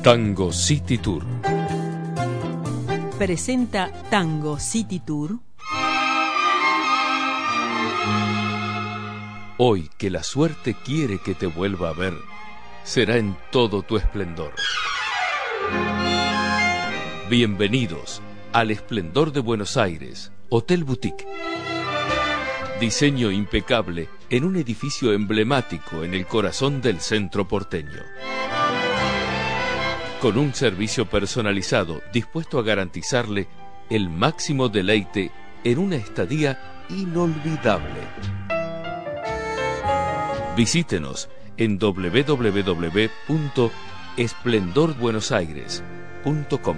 Tango City Tour presenta Tango City Tour. Hoy que la suerte quiere que te vuelva a ver, será en todo tu esplendor. Bienvenidos al Esplendor de Buenos Aires, Hotel Boutique. Diseño impecable en un edificio emblemático en el corazón del centro porteño. Con un servicio personalizado dispuesto a garantizarle el máximo deleite en una estadía inolvidable. Visítenos en www.esplendorbuenosaires.com.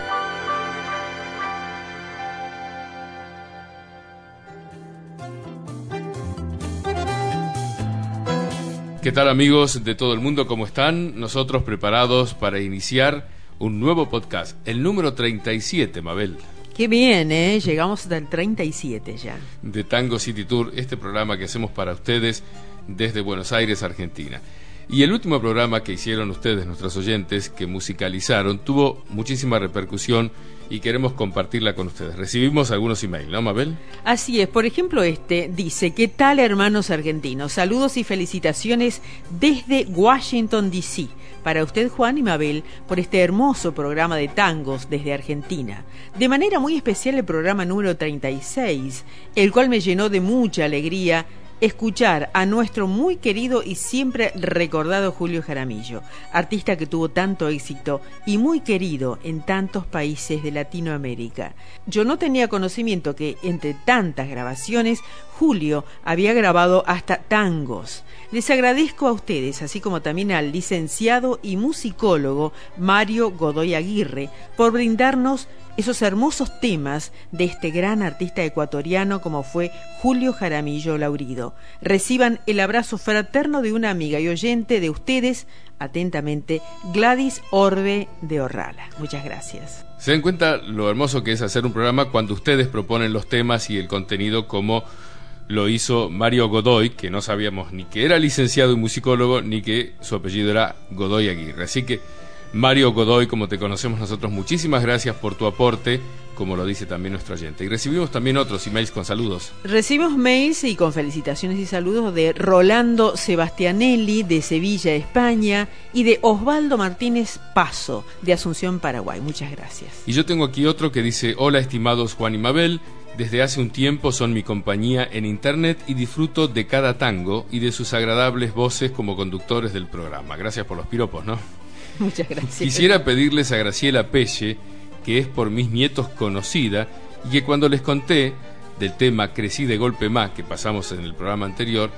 ¿Qué tal, amigos de todo el mundo? ¿Cómo están? Nosotros preparados para iniciar un nuevo podcast, el número 37, Mabel. Qué bien, llegamos hasta el 37 ya. De Tango City Tour, este programa que hacemos para ustedes desde Buenos Aires, Argentina. Y el último programa que hicieron ustedes, nuestros oyentes, que musicalizaron, tuvo muchísima repercusión y queremos compartirla con ustedes. Recibimos algunos emails, ¿no, Mabel? Así es. Por ejemplo, dice: ¿qué tal, hermanos argentinos? Saludos y felicitaciones desde Washington, D.C. para usted, Juan y Mabel, por este hermoso programa de tangos desde Argentina. De manera muy especial el programa número 36, el cual me llenó de mucha alegría escuchar a nuestro muy querido y siempre recordado Julio Jaramillo, artista que tuvo tanto éxito y muy querido en tantos países de Latinoamérica. Yo no tenía conocimiento que entre tantas grabaciones Julio había grabado hasta tangos. Les agradezco a ustedes, así como también al licenciado y musicólogo Mario Godoy Aguirre, por brindarnos esos hermosos temas de este gran artista ecuatoriano como fue Julio Jaramillo Laurido. Reciban el abrazo fraterno de una amiga y oyente de ustedes, atentamente, Gladys Orbe de Orrala. Muchas gracias. Se dan cuenta lo hermoso que es hacer un programa cuando ustedes proponen los temas y el contenido, como lo hizo Mario Godoy, que no sabíamos ni que era licenciado y musicólogo, ni que su apellido era Godoy Aguirre. Así que, Mario Godoy, como te conocemos nosotros, muchísimas gracias por tu aporte, como lo dice también nuestro oyente. Y recibimos también otros emails con saludos. Recibimos mails y con felicitaciones y saludos de Rolando Sebastianelli, de Sevilla, España, y de Osvaldo Martínez Paso, de Asunción, Paraguay. Muchas gracias. Y yo tengo aquí otro que dice: hola, estimados Juan y Mabel. Desde hace un tiempo son mi compañía en internet y disfruto de cada tango y de sus agradables voces como conductores del programa. Gracias por los piropos, ¿no? Muchas gracias. Quisiera pedirles a Graciela Pelle, que es por mis nietos conocida, y que cuando les conté del tema Crecí de golpe más, que pasamos en el programa anterior,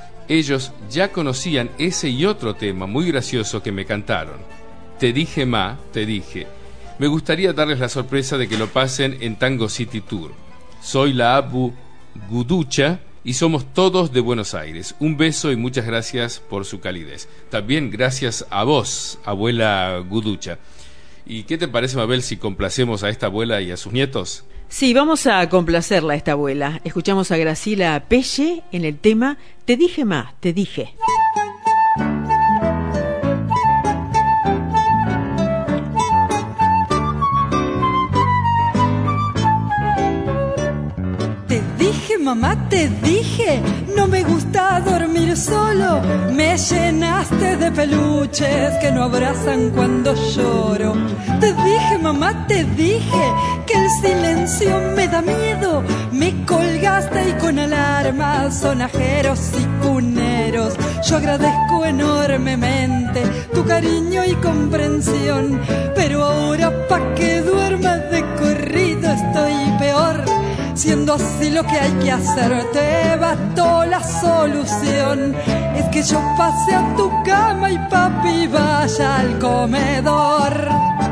ellos ya conocían ese y otro tema muy gracioso que me cantaron. Te dije ma, te dije. Me gustaría darles la sorpresa de que lo pasen en Tango City Tour. Soy la Abu Guducha y somos todos de Buenos Aires. Un beso y muchas gracias por su calidez. También gracias a vos, abuela Guducha. ¿Y qué te parece, Mabel, si complacemos a esta abuela y a sus nietos? Sí, vamos a complacerla a esta abuela. Escuchamos a Graciela Pelle en el tema Te dije ma, te dije. Mamá, te dije, no me gusta dormir solo. Me llenaste de peluches que no abrazan cuando lloro. Te dije, mamá, te dije que el silencio me da miedo. Me colgaste y con alarmas, sonajeros y cuneros. Yo agradezco enormemente tu cariño y comprensión, pero ahora pa' que duerma de corrido estoy peor. Siendo así lo que hay que hacer, te bastó la solución. Es que yo pase a tu cama y papi vaya al comedor.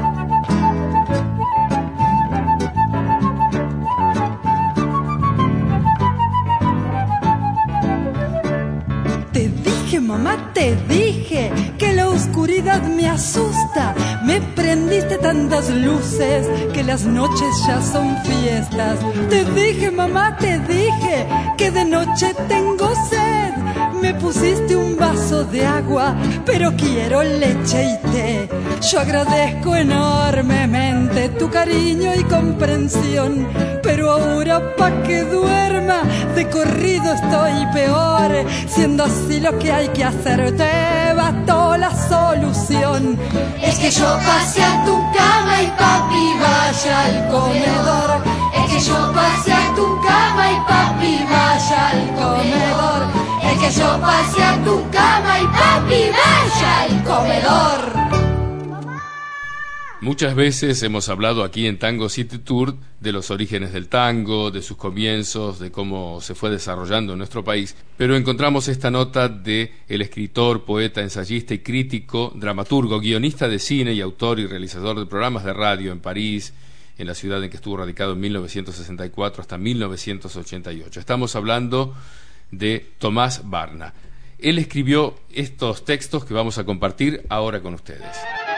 Te dije, mamá, te dije que la oscuridad me asusta. Me prendiste tantas luces que las noches ya son fiestas. Te dije, mamá, te dije que de noche tengo sed. me pusiste un vaso de agua, pero quiero leche y té. Yo agradezco enormemente tu cariño y comprensión, pero ahora pa' que duerma de corrido estoy peor. Siendo así lo que hay que hacer, te bastó la solución. Es que yo pase a tu cama y papi vaya al comedor. Es que yo pase a tu cama y papi vaya al comedor. Es que yo pase a tu cama y papi vaya al comedor. Muchas veces hemos hablado aquí en Tango City Tour de los orígenes del tango, de sus comienzos, de cómo se fue desarrollando en nuestro país, pero encontramos esta nota de el escritor, poeta, ensayista y crítico, dramaturgo, guionista de cine y autor y realizador de programas de radio en París, en la ciudad en que estuvo radicado en 1964 hasta 1988. Estamos hablando de Tomás Barna. Él escribió estos textos que vamos a compartir ahora con ustedes.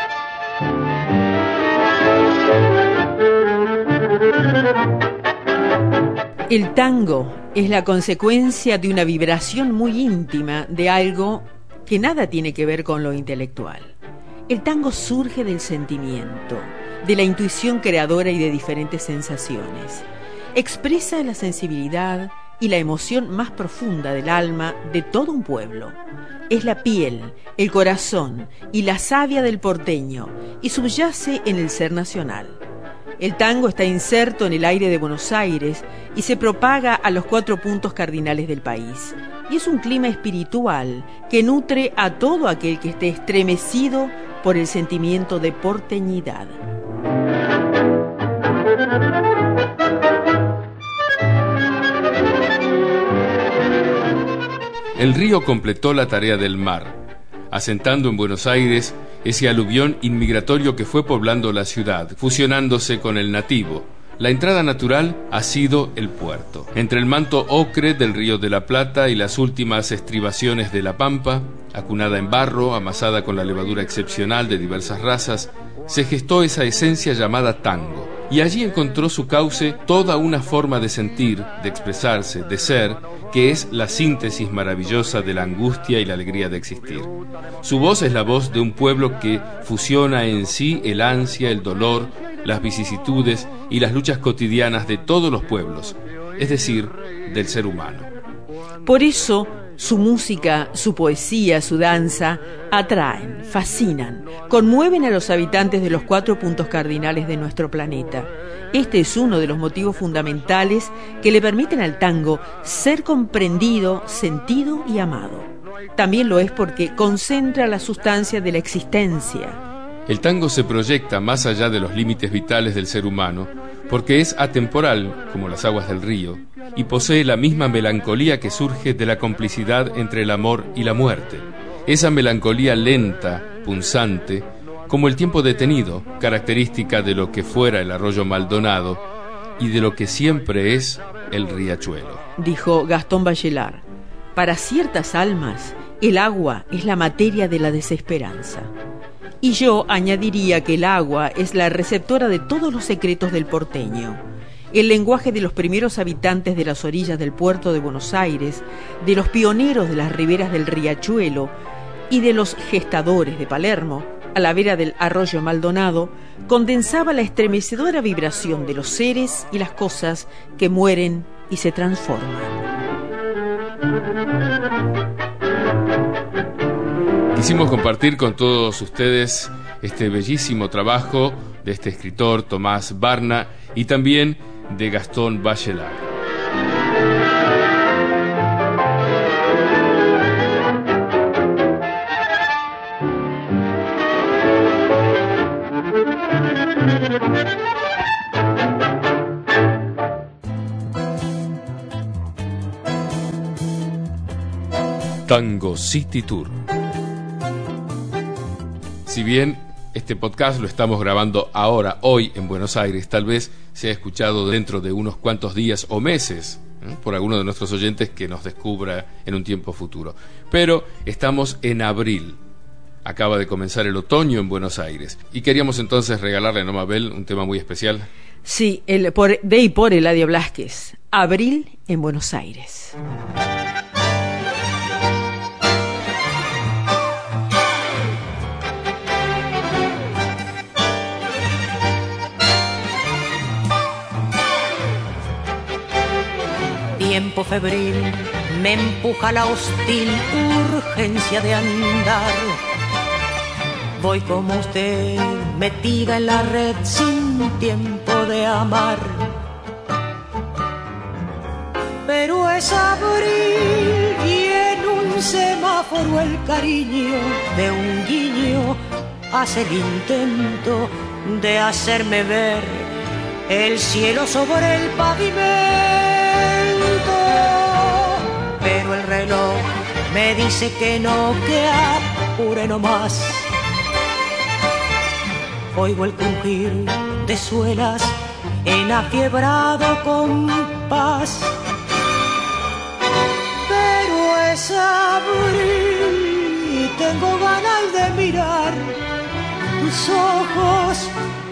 El tango es la consecuencia de una vibración muy íntima de algo que nada tiene que ver con lo intelectual. El tango surge del sentimiento, de la intuición creadora y de diferentes sensaciones. Expresa la sensibilidad y la emoción más profunda del alma de todo un pueblo. Es la piel, el corazón y la savia del porteño y subyace en el ser nacional. El tango está inserto en el aire de Buenos Aires y se propaga a los 4 puntos cardinales del país. Y es un clima espiritual que nutre a todo aquel que esté estremecido por el sentimiento de porteñidad. El río completó la tarea del mar, asentando en Buenos Aires ese aluvión inmigratorio que fue poblando la ciudad, fusionándose con el nativo. La entrada natural ha sido el puerto. Entre el manto ocre del Río de la Plata y las últimas estribaciones de la Pampa, acunada en barro, amasada con la levadura excepcional de diversas razas, se gestó esa esencia llamada tango. Y allí encontró su cauce toda una forma de sentir, de expresarse, de ser, que es la síntesis maravillosa de la angustia y la alegría de existir. Su voz es la voz de un pueblo que fusiona en sí el ansia, el dolor, las vicisitudes y las luchas cotidianas de todos los pueblos, es decir, del ser humano. Por eso, su música, su poesía, su danza atraen, fascinan, conmueven a los habitantes de los 4 puntos cardinales de nuestro planeta. Este es uno de los motivos fundamentales que le permiten al tango ser comprendido, sentido y amado. También lo es porque concentra la sustancia de la existencia. El tango se proyecta más allá de los límites vitales del ser humano porque es atemporal, como las aguas del río, y posee la misma melancolía que surge de la complicidad entre el amor y la muerte. Esa melancolía lenta, punzante, como el tiempo detenido, característica de lo que fuera el arroyo Maldonado y de lo que siempre es el riachuelo. Dijo Gastón Bachelard, para ciertas almas, el agua es la materia de la desesperanza. Y yo añadiría que el agua es la receptora de todos los secretos del porteño. El lenguaje de los primeros habitantes de las orillas del puerto de Buenos Aires, de los pioneros de las riberas del riachuelo y de los gestadores de Palermo, a la vera del arroyo Maldonado, condensaba la estremecedora vibración de los seres y las cosas que mueren y se transforman. Quisimos compartir con todos ustedes este bellísimo trabajo de este escritor Tomás Barna y también de Gastón Bachelard. Tango City Tour. Si bien este podcast lo estamos grabando ahora, hoy en Buenos Aires, tal vez se ha escuchado dentro de unos cuantos días o meses por alguno de nuestros oyentes que nos descubra en un tiempo futuro. Pero estamos en abril. Acaba de comenzar el otoño en Buenos Aires. Y queríamos entonces regalarle a Mabel un tema muy especial. Sí, de y por Eladio Blasquez. Abril en Buenos Aires. febril me empuja la hostil urgencia de andar. Voy como usted, metida en la red sin tiempo de amar. Pero es abril y en un semáforo el cariño de un guiño hace el intento de hacerme ver el cielo sobre el pavimento. Pero el reloj me dice que no, que apure nomás. Oigo el crujir de suelas en afiebrado compás. Pero es abril y tengo ganas de mirar tus ojos,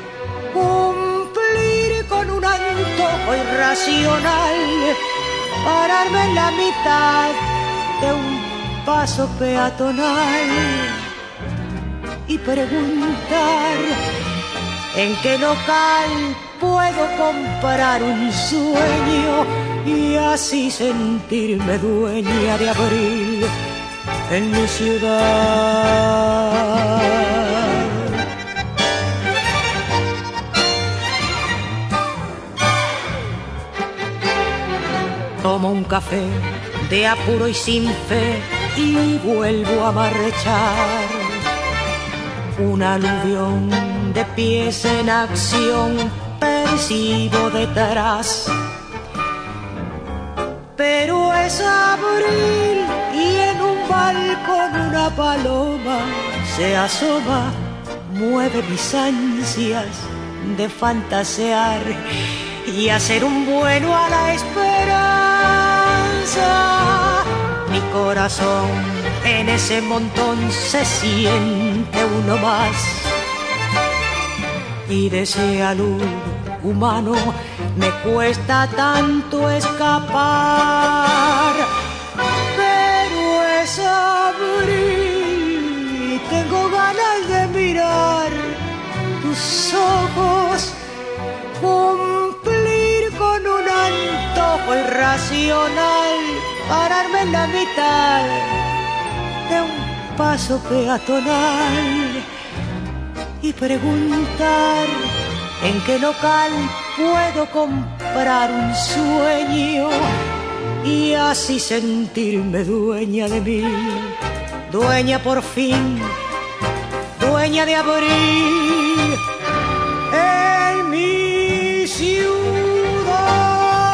cumplir con un antojo irracional, pararme en la mitad de un paso peatonal y preguntar en qué local puedo comprar un sueño y así sentirme dueña de abril en mi ciudad. Tomo un café de apuro y sin fe y vuelvo a marchar. Un aluvión de pies en acción percibo detrás. Pero es abril y en un balcón una paloma se asoma, mueve mis ansias de fantasear y hacer un bueno a la esperanza. Mi corazón en ese montón se siente uno más y de ese alud humano me cuesta tanto escapar. Pero es abril y tengo ganas de mirar tus ojos, cumplir con un antojo irracional, pararme en la mitad de un paso peatonal y preguntar en qué local puedo comprar un sueño y así sentirme dueña de mí, dueña por fin, dueña de abril en mi ciudad.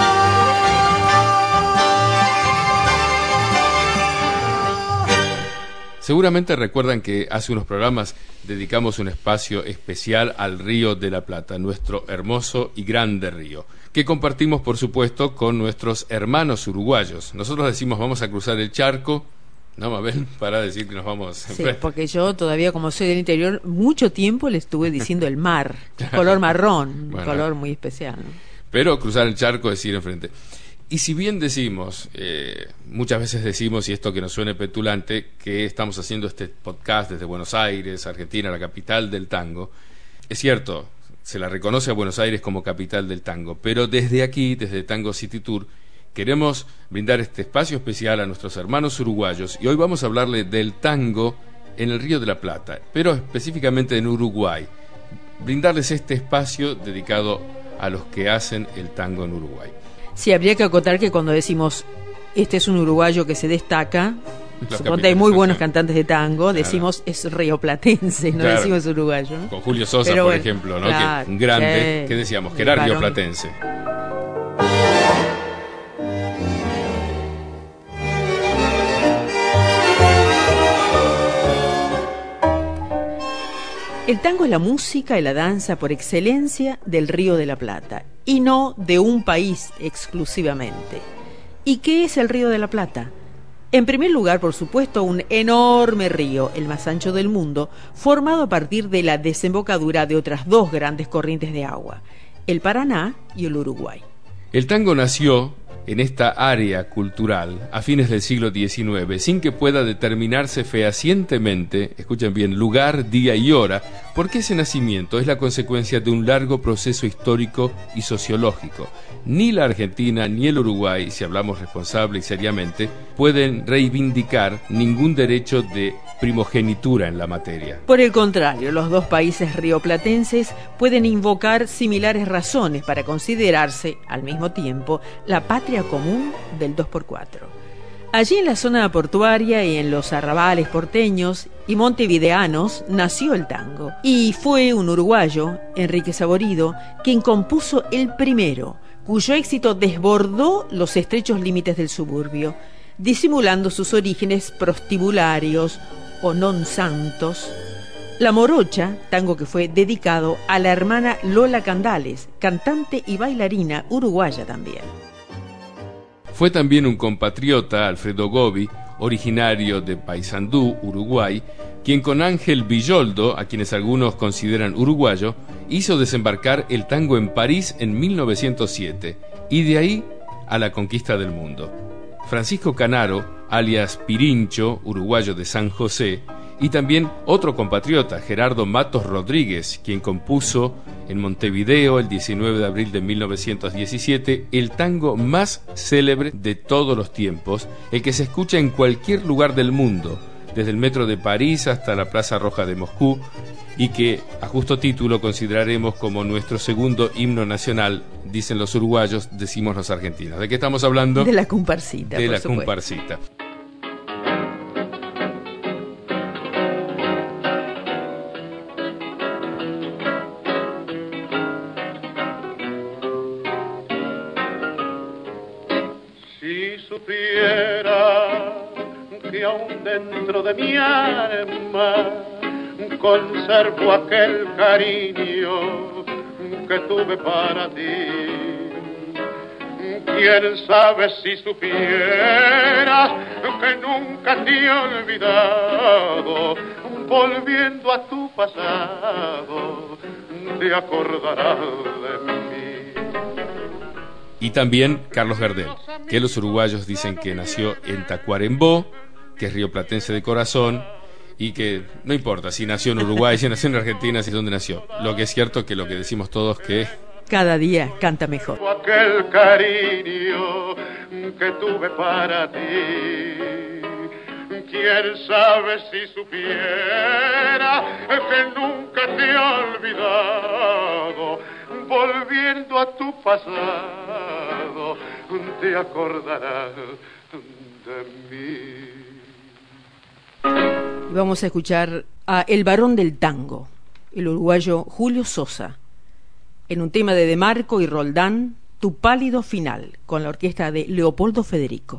Seguramente recuerdan que hace unos programas dedicamos un espacio especial al Río de la Plata, nuestro hermoso y grande río, que compartimos, por supuesto, con nuestros hermanos uruguayos. Nosotros decimos vamos a cruzar el charco, ¿no, Mabel? Para decir que nos vamos... Sí, porque yo todavía, como soy del interior, mucho tiempo le estuve diciendo el mar, color marrón, bueno, un color muy especial, ¿no? Pero cruzar el charco es ir enfrente. Y si bien decimos, muchas veces decimos, y esto que nos suene petulante, que estamos haciendo este podcast desde Buenos Aires, Argentina, la capital del tango, es cierto, se la reconoce a Buenos Aires como capital del tango, pero desde aquí, desde Tango City Tour, queremos brindar este espacio especial a nuestros hermanos uruguayos, y hoy vamos a hablarle del tango en el Río de la Plata, pero específicamente en Uruguay, brindarles este espacio dedicado a los que hacen el tango en Uruguay. Sí, habría que acotar que cuando decimos este es un uruguayo que se destaca, suponte hay muy buenos cantantes de tango, decimos es rioplatense, no decimos uruguayo, ¿no? Con Julio Sosa, pero por ejemplo, ¿no? Claro, que un grande, que decíamos que era rioplatense. El tango es la música y la danza por excelencia del Río de la Plata, y no de un país exclusivamente. ¿Y qué es el Río de la Plata? En primer lugar, por supuesto, un enorme río, el más ancho del mundo, formado a partir de la desembocadura de otras dos grandes corrientes de agua, el Paraná y el Uruguay. El tango nació en esta área cultural a fines del siglo XIX, sin que pueda determinarse fehacientemente, escuchen bien, lugar, día y hora, Porque ese nacimiento es la consecuencia de un largo proceso histórico y sociológico. Ni la Argentina ni el Uruguay, si hablamos responsable y seriamente, pueden reivindicar ningún derecho de primogenitura en la materia. Por el contrario, los dos países rioplatenses pueden invocar similares razones para considerarse, al mismo tiempo, la patria común del 2x4. Allí en la zona portuaria y en los arrabales porteños y montevideanos nació el tango. Y fue un uruguayo, Enrique Saborido, quien compuso el primero, cuyo éxito desbordó los estrechos límites del suburbio, disimulando sus orígenes prostibularios o non santos. La Morocha, tango que fue dedicado a la hermana Lola Candales, cantante y bailarina uruguaya también. Fue también un compatriota, Alfredo Gobi, originario de Paysandú, Uruguay, quien con Ángel Villoldo, a quienes algunos consideran uruguayo, hizo desembarcar el tango en París en 1907, y de ahí a la conquista del mundo. Francisco Canaro, alias Pirincho, uruguayo de San José, y también otro compatriota, Gerardo Matos Rodríguez, quien compuso en Montevideo el 19 de abril de 1917 el tango más célebre de todos los tiempos, el que se escucha en cualquier lugar del mundo, desde el metro de París hasta la Plaza Roja de Moscú, y que a justo título consideraremos como nuestro segundo himno nacional, dicen los uruguayos, decimos los argentinos. ¿De qué estamos hablando? De la comparsita. De la comparsita. Si supiera que aún dentro de mi alma conservo aquel cariño que tuve para ti. Quién sabe si supieras que nunca te he olvidado, volviendo a tu pasado, te acordarás de mí. Y también Carlos Gardel, que los uruguayos dicen que nació en Tacuarembó, que es rioplatense de corazón, y que no importa si nació en Uruguay, si nació en Argentina, si dónde nació. Lo que es cierto es que lo que decimos todos que cada día canta mejor. Aquel cariño que tuve para ti, quién sabe si supiera que nunca te he olvidado, volviendo a tu pasado, te acordarás de mí. Vamos a escuchar a El Varón del Tango, el uruguayo Julio Sosa, en un tema de Marco y Roldán, Tu pálido final, con la orquesta de Leopoldo Federico.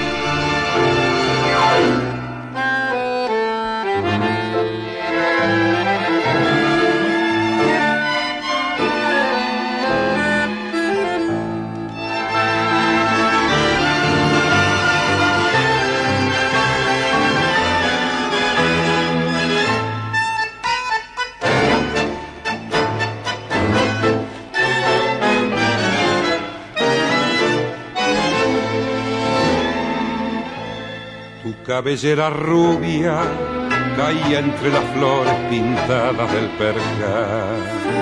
Cabellera rubia caía entre las flores pintadas del percal,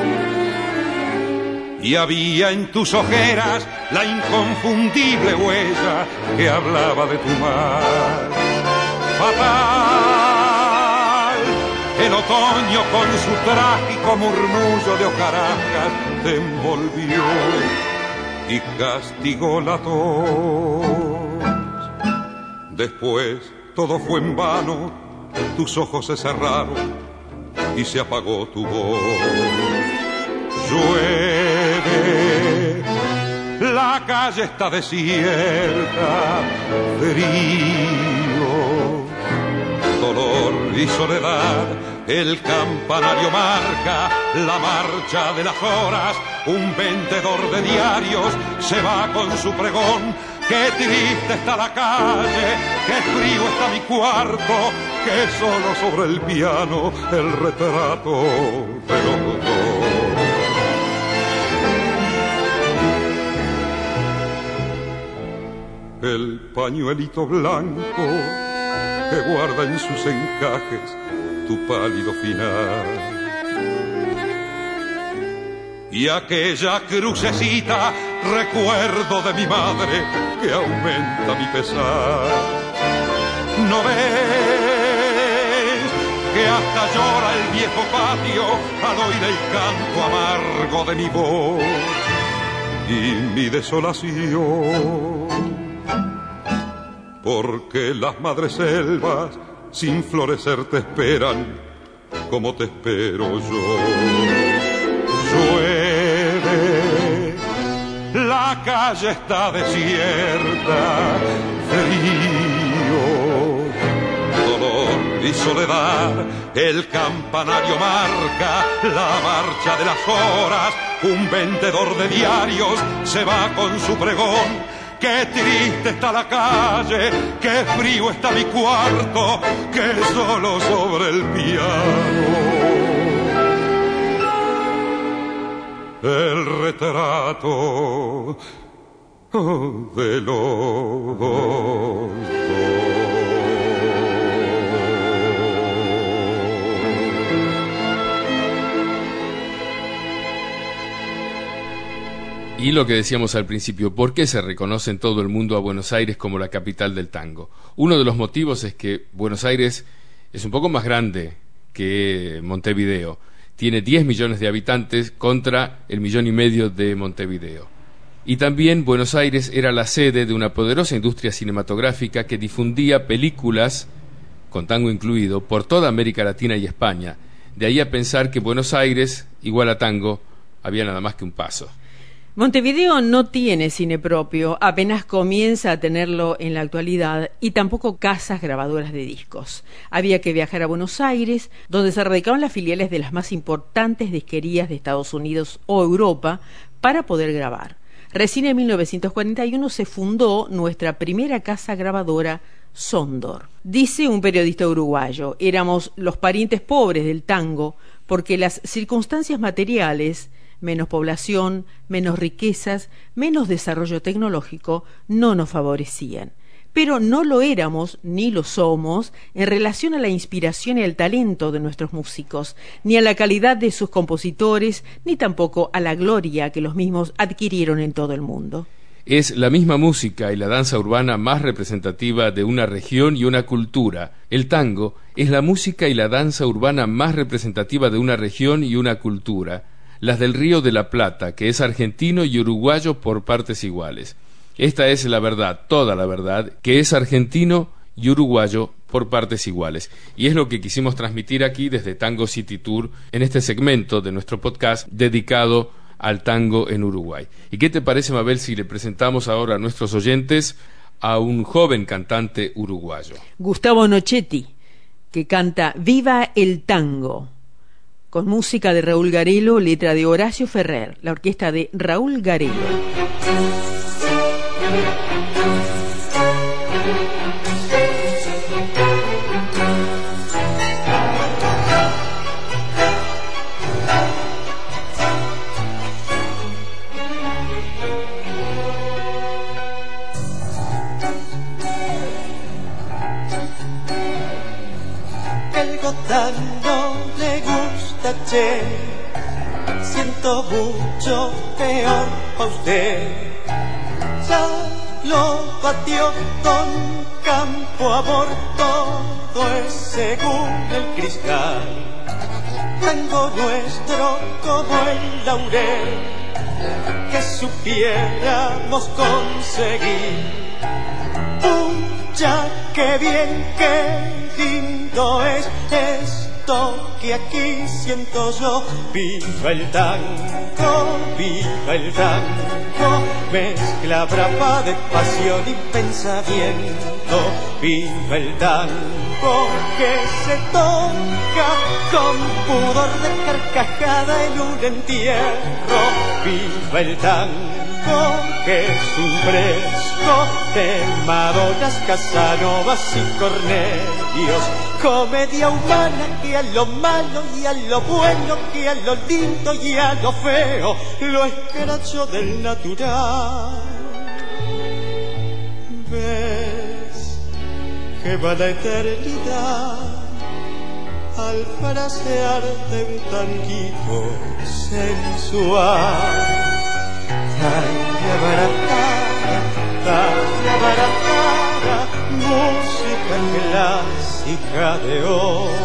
y había en tus ojeras la inconfundible huella que hablaba de tu mar. Fatal, el otoño con su trágico murmullo de hojarascas te envolvió y castigó la tos. Después todo fue en vano, tus ojos se cerraron y se apagó tu voz. Llueve, la calle está desierta, frío, dolor y soledad. El campanario marca la marcha de las horas, un vendedor de diarios se va con su pregón. Qué triste está la calle, qué frío está mi cuarto, que solo sobre el piano el retrato de los dos. El pañuelito blanco que guarda en sus encajes tu pálido final y aquella crucecita, recuerdo de mi madre que aumenta mi pesar. ¿No ves que hasta llora el viejo patio al oír el canto amargo de mi voz y mi desolación? Porque las madres selvas sin florecer te esperan como te espero yo. Llueve, la calle está desierta, frío, dolor y soledad. El campanario marca la marcha de las horas. Un vendedor de diarios se va con su pregón. Qué triste está la calle, qué frío está mi cuarto, qué solo sobre el piano el retrato de los dos. Y lo que decíamos al principio, ¿por qué se reconoce en todo el mundo a Buenos Aires como la capital del tango? Uno de los motivos es que Buenos Aires es un poco más grande que Montevideo. Tiene 10 millones de habitantes contra el 1,5 millones de Montevideo. Y también Buenos Aires era la sede de una poderosa industria cinematográfica que difundía películas, con tango incluido, por toda América Latina y España. De ahí a pensar que Buenos Aires, igual a tango, había nada más que un paso. Montevideo no tiene cine propio, apenas comienza a tenerlo en la actualidad, y tampoco casas grabadoras de discos. Había que viajar a Buenos Aires, donde se radicaban las filiales de las más importantes disquerías de Estados Unidos o Europa, para poder grabar. Recién en 1941 se fundó nuestra primera casa grabadora, Sondor. Dice un periodista uruguayo: éramos los parientes pobres del tango, porque las circunstancias materiales, menos población, menos riquezas, menos desarrollo tecnológico, no nos favorecían. Pero no lo éramos, ni lo somos, en relación a la inspiración y el talento de nuestros músicos, ni a la calidad de sus compositores, ni tampoco a la gloria que los mismos adquirieron en todo el mundo. Es la misma música y la danza urbana más representativa de una región y una cultura. El tango es la música y la danza urbana más representativa de una región y una cultura. Las del Río de la Plata, que es argentino y uruguayo por partes iguales. Esta es la verdad, toda la verdad, que es argentino y uruguayo por partes iguales. Y es lo que quisimos transmitir aquí desde Tango City Tour, en este segmento de nuestro podcast dedicado al tango en Uruguay. ¿Y qué te parece, Mabel, si le presentamos ahora a nuestros oyentes a un joven cantante uruguayo? Gustavo Nochetti, que canta Viva el Tango, con música de Raúl Garelo, letra de Horacio Ferrer, la orquesta de Raúl Garelo. El tango le gusta, che, siento mucho peor pa' usted. Ya lo batió con Campo Amor, todo es según el cristal. Tango nuestro como el laurel, que supiéramos conseguir. Pucha, qué bien, qué lindo es esto que aquí siento yo. Viva el tango, mezcla brava de pasión y pensamiento. Viva el tango que se toca con pudor de carcajada en un entierro. Viva el tango que es un fresco de Madonas, Casanovas y Cornelios. Comedia humana que a lo malo y a lo bueno, que a lo lindo y a lo feo lo escracho del natural. Ves que va la eternidad al frasearte un tanguito sensual. Talla baratara, música clásica de hoy.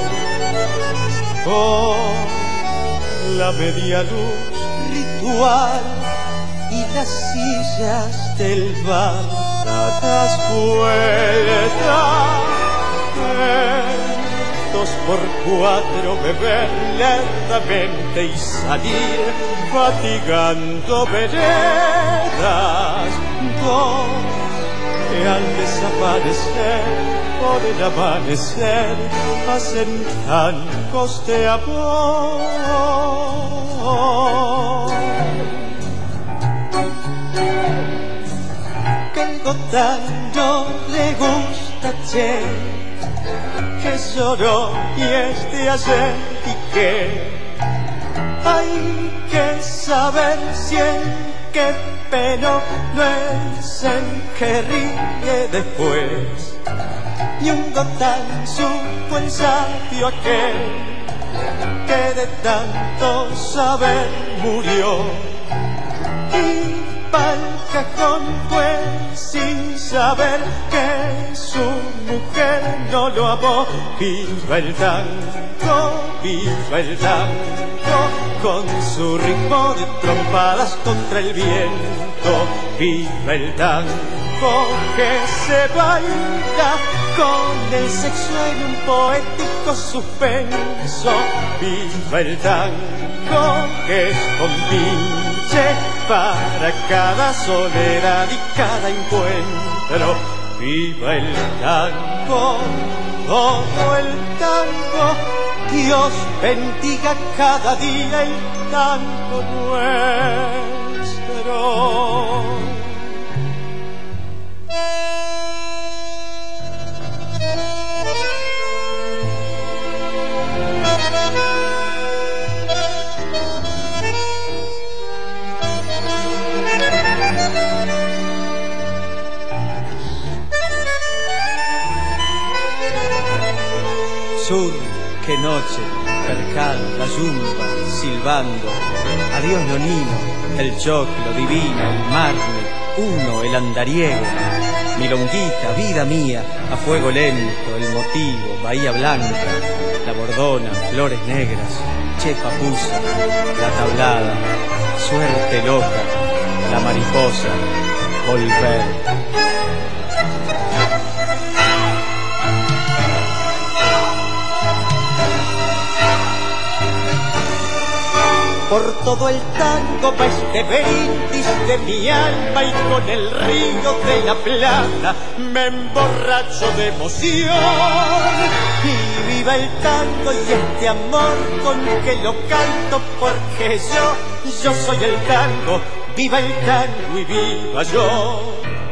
Con la media luz ritual y las sillas del bar dadas vueltas. 2x4 beber lentamente y salir fatigando veredas. 2 que al desaparecer por el amanecer hacen tangos de amor. Que el Gotán no le gusta, che, que lloró y es de ayer y que hay que saber si el que pelo no es el que ríe después. Y un Gotán supo el sabio aquel que de tanto saber murió. Y pa'l cajón fue sin saber que su mujer no lo amó. Viva el tango, con su ritmo de trompadas contra el viento. Viva el tango que se baila con el sexo en un poético suspenso. Viva el tango que es compinche para cada soledad y cada encuentro. Viva el tango, todo el tango. Dios bendiga cada día el tango nuestro. Sur, qué noche, percal, la yumba, silbando. Adiós nonino, el choclo, divina, el marne, uno, el andariego. Milonguita, vida mía, a fuego lento, el motivo, bahía blanca, la bordona, flores negras, che papusa, la tablada, suerte loca, la mariposa, volver. Por todo el tango va este brindis de mi alma y con el río de la Plata me emborracho de emoción. Y viva el tango y este amor con que lo canto, porque yo soy el tango. Viva el tango y viva yo.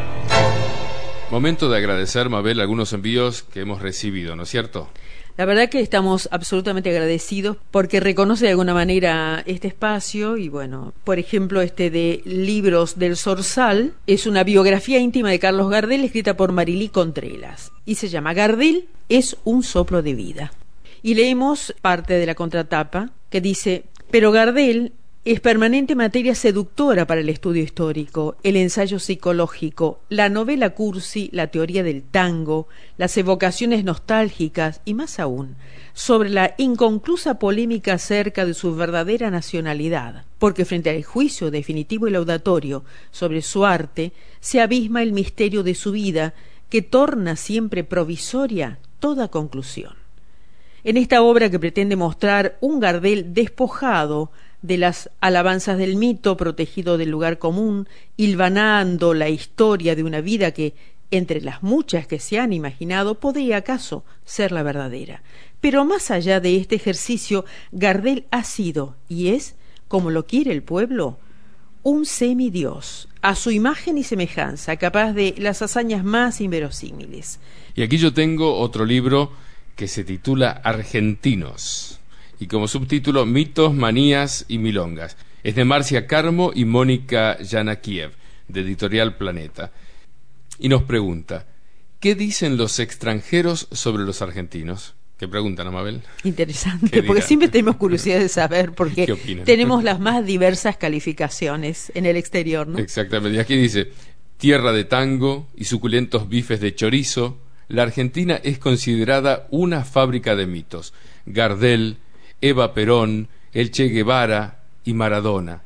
Momento de agradecer, Mabel, algunos envíos que hemos recibido, ¿no es cierto? La verdad que estamos absolutamente agradecidos porque reconoce de alguna manera este espacio y bueno, por ejemplo de Libros del Zorzal es una biografía íntima de Carlos Gardel escrita por Marilí Contreras y se llama Gardel es un soplo de vida. Y leemos parte de la contratapa que dice: pero Gardel es permanente materia seductora para el estudio histórico, el ensayo psicológico, la novela cursi, la teoría del tango, las evocaciones nostálgicas y más aún, sobre la inconclusa polémica acerca de su verdadera nacionalidad, porque frente al juicio definitivo y laudatorio sobre su arte se abisma el misterio de su vida que torna siempre provisoria toda conclusión. En esta obra que pretende mostrar un Gardel despojado de las alabanzas del mito, protegido del lugar común, hilvanando la historia de una vida que, entre las muchas que se han imaginado, podría acaso ser la verdadera. Pero más allá de este ejercicio, Gardel ha sido, y es, como lo quiere el pueblo, un semidios, a su imagen y semejanza, capaz de las hazañas más inverosímiles. Y aquí yo tengo otro libro que se titula Argentinos, y como subtítulo Mitos, Manías y Milongas. Es de Marcia Carmo y Mónica Yanakiev, de Editorial Planeta. Y nos pregunta: ¿qué dicen los extranjeros sobre los argentinos? ¿Qué preguntan, Amabel? Interesante, porque siempre tenemos curiosidad de saber, porque tenemos las más diversas calificaciones en el exterior, ¿no? Exactamente. Y aquí dice: tierra de tango y suculentos bifes de chorizo, la Argentina es considerada una fábrica de mitos. Gardel, Eva Perón, el Che Guevara y Maradona.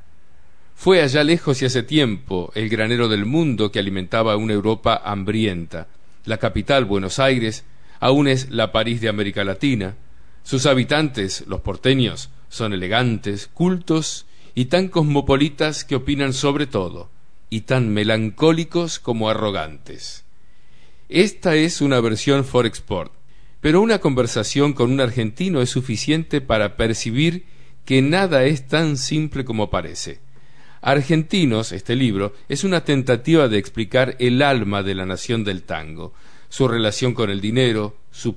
Fue allá lejos y hace tiempo el granero del mundo que alimentaba a una Europa hambrienta. La capital, Buenos Aires, aún es la París de América Latina. Sus habitantes, los porteños, son elegantes, cultos y tan cosmopolitas que opinan sobre todo, y tan melancólicos como arrogantes. Esta es una versión for export, pero una conversación con un argentino es suficiente para percibir que nada es tan simple como parece. Argentinos, este libro, es una tentativa de explicar el alma de la nación del tango, su relación con el dinero, su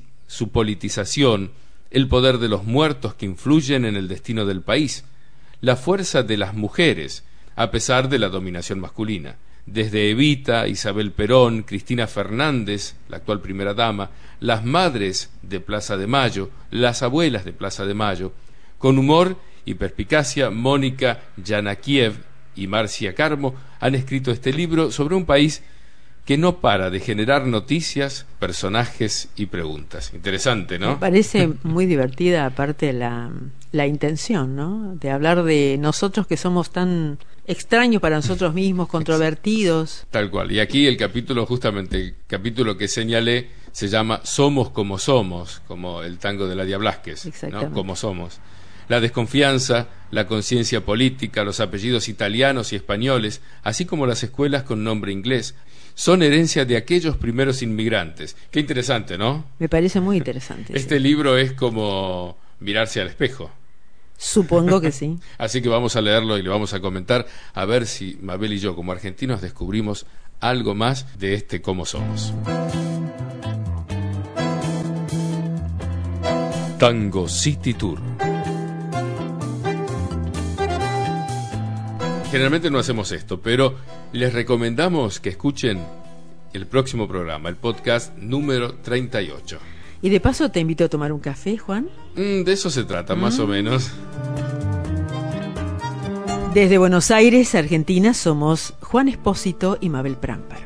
politización, el poder de los muertos que influyen en el destino del país, la fuerza de las mujeres, a pesar de la dominación masculina. Desde Evita, Isabel Perón, Cristina Fernández, la actual primera dama, las madres de Plaza de Mayo, las abuelas de Plaza de Mayo. Con humor y perspicacia, Mónica Yanakiev y Marcia Carmo han escrito este libro sobre un país que no para de generar noticias, personajes y preguntas. Interesante, ¿no? Me parece muy divertida, aparte la intención, ¿no? De hablar de nosotros que somos tan extraños para nosotros mismos, controvertidos. Tal cual. Y aquí el capítulo, justamente, el capítulo que señalé, se llama Somos como somos, como el tango de Ladia Blasquez, ¿no? Como somos. La desconfianza, la conciencia política, los apellidos italianos y españoles, así como las escuelas con nombre inglés, son herencia de aquellos primeros inmigrantes. Qué interesante, ¿no? Me parece muy interesante. Este libro es como mirarse al espejo. Supongo que sí. Así que vamos a leerlo y le vamos a comentar, a ver si Mabel y yo, como argentinos, descubrimos algo más de este Cómo Somos. Tango City Tour. Generalmente no hacemos esto, pero les recomendamos que escuchen el próximo programa, el podcast número 38. Y de paso te invito a tomar un café, Juan. De eso se trata, más o menos. Desde Buenos Aires, Argentina, somos Juan Espósito y Mabel Prámparo.